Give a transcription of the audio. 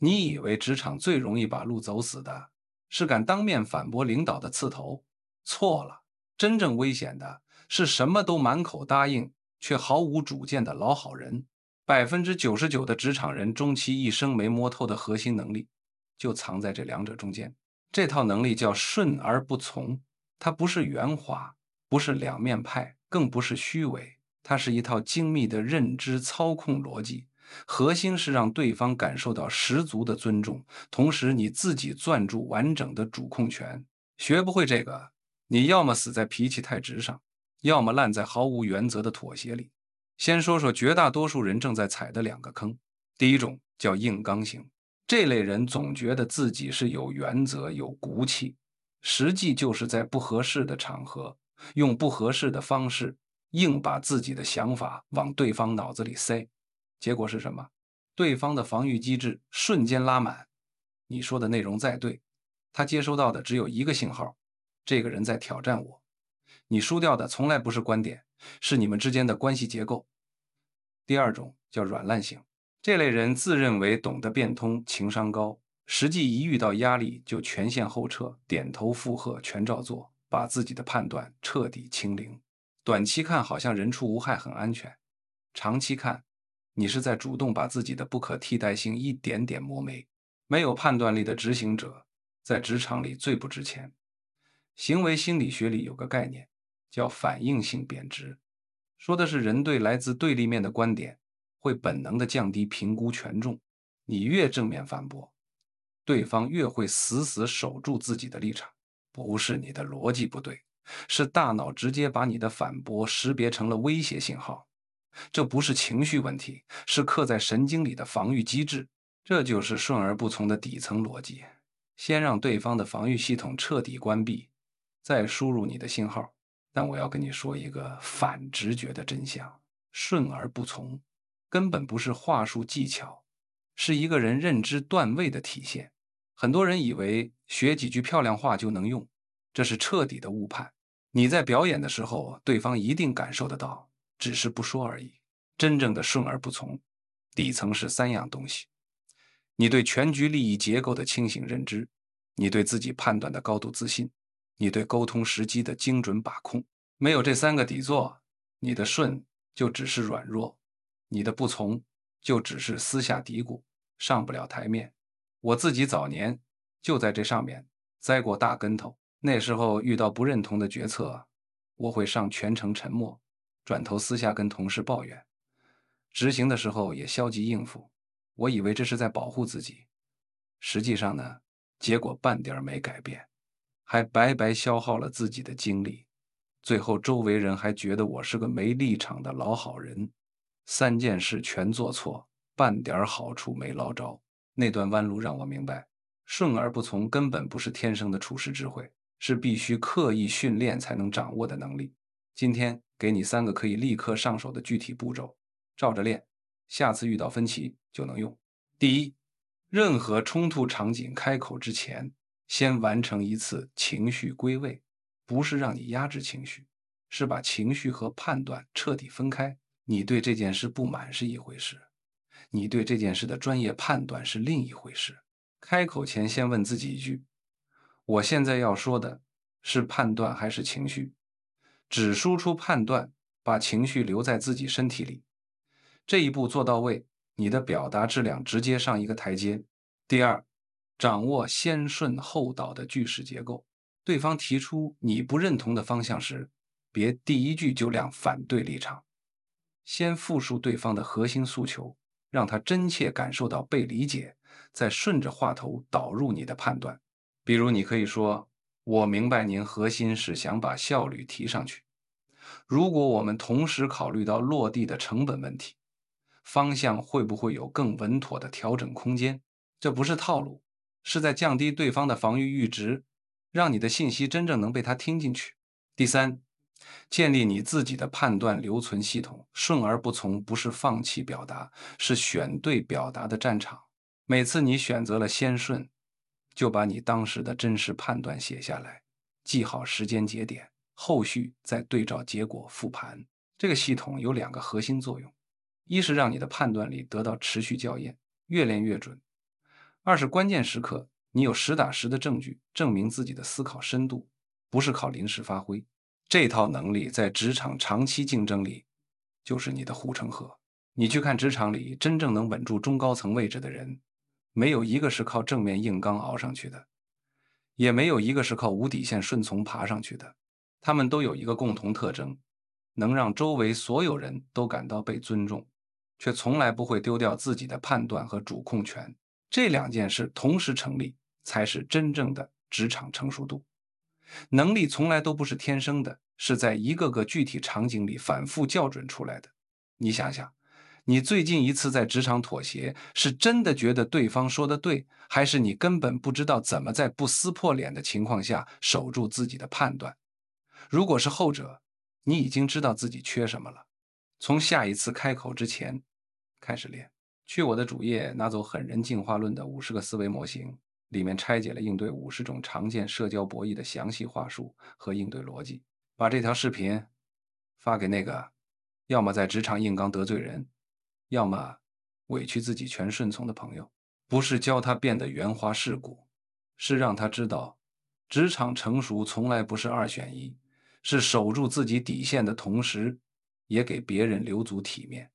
你以为职场最容易把路走死的，是敢当面反驳领导的刺头？错了，真正危险的是什么都满口答应，却毫无主见的老好人。99%的职场人终其一生没摸透的核心能力，就藏在这两者中间。这套能力叫顺而不从，它不是圆滑，不是两面派，更不是虚伪，它是一套精密的认知操控逻辑。核心是让对方感受到十足的尊重，同时你自己攥住完整的主控权。学不会这个，你要么死在脾气太直上，要么烂在毫无原则的妥协里。先说说绝大多数人正在踩的两个坑。第一种叫硬刚型，这类人总觉得自己是有原则、有骨气，实际就是在不合适的场合，用不合适的方式，硬把自己的想法往对方脑子里塞。结果是什么？对方的防御机制瞬间拉满。你说的内容再对，他接收到的只有一个信号：这个人在挑战我。你输掉的从来不是观点，是你们之间的关系结构。第二种叫软烂型，这类人自认为懂得变通，情商高，实际一遇到压力就全线后撤，点头附和，全照做，把自己的判断彻底清零。短期看好像人畜无害，很安全，长期看你是在主动把自己的不可替代性一点点磨没。没有判断力的执行者在职场里最不值钱。行为心理学里有个概念叫反应性贬值，说的是人对来自对立面的观点会本能地降低评估权重。你越正面反驳，对方越会死死守住自己的立场。不是你的逻辑不对，是大脑直接把你的反驳识别成了威胁信号。这不是情绪问题，是刻在神经里的防御机制。这就是顺而不从的底层逻辑。先让对方的防御系统彻底关闭，再输入你的信号。但我要跟你说一个反直觉的真相：顺而不从根本不是话术技巧，是一个人认知段位的体现。很多人以为学几句漂亮话就能用，这是彻底的误判。你在表演的时候，对方一定感受得到，只是不说而已。真正的顺而不从，底层是三样东西：你对全局利益结构的清醒认知，你对自己判断的高度自信，你对沟通时机的精准把控。没有这三个底座，你的顺就只是软弱，你的不从就只是私下嘀咕，上不了台面。我自己早年就在这上面栽过大跟头。那时候遇到不认同的决策，我会上全程沉默，转头私下跟同事抱怨。执行的时候也消极应付，我以为这是在保护自己，实际上呢，结果半点没改变，还白白消耗了自己的精力。最后周围人还觉得我是个没立场的老好人，三件事全做错，半点好处没捞着。那段弯路让我明白，顺而不从根本不是天生的处世智慧，是必须刻意训练才能掌握的能力。今天给你3个可以立刻上手的具体步骤，照着练，下次遇到分歧就能用。第一，任何冲突场景开口之前，先完成一次情绪归位，不是让你压制情绪，是把情绪和判断彻底分开。你对这件事不满是一回事，你对这件事的专业判断是另一回事。开口前先问自己一句：我现在要说的是判断还是情绪？只输出判断，把情绪留在自己身体里。这一步做到位，你的表达质量直接上一个台阶。第二，掌握先顺后导的句式结构。对方提出你不认同的方向时，别第一句就亮反对立场，先复述对方的核心诉求，让他真切感受到被理解，再顺着话头导入你的判断。比如你可以说：我明白您核心是想把效率提上去，如果我们同时考虑到落地的成本问题，方向会不会有更稳妥的调整空间？这不是套路，是在降低对方的防御阈值，让你的信息真正能被他听进去。第三，建立你自己的判断留存系统。顺而不从不是放弃表达，是选对表达的战场。每次你选择了先顺，就把你当时的真实判断写下来，记好时间节点，后续再对照结果复盘。这个系统有2个核心作用：一是让你的判断力得到持续校验，越练越准； 二是关键时刻你有实打实的证据证明自己的思考深度，不是靠临时发挥。这套能力在职场长期竞争里就是你的护城河。你去看职场里真正能稳住中高层位置的人，没有一个是靠正面硬刚熬上去的，也没有一个是靠无底线顺从爬上去的。他们都有一个共同特征，能让周围所有人都感到被尊重，却从来不会丢掉自己的判断和主控权。这两件事同时成立，才是真正的职场成熟度。能力从来都不是天生的，是在一个个具体场景里反复校准出来的。你想想，你最近一次在职场妥协，是真的觉得对方说的对，还是你根本不知道怎么在不撕破脸的情况下守住自己的判断？如果是后者，你已经知道自己缺什么了，从下一次开口之前开始练。去我的主页拿走《狠人进化论》的50个思维模型，里面拆解了应对50种常见社交博弈的详细话术和应对逻辑。把这条视频发给那个要么在职场硬刚得罪人，要么委屈自己全顺从的朋友。不是教他变得圆滑世故，是让他知道，职场成熟从来不是二选一，是守住自己底线的同时，也给别人留足体面。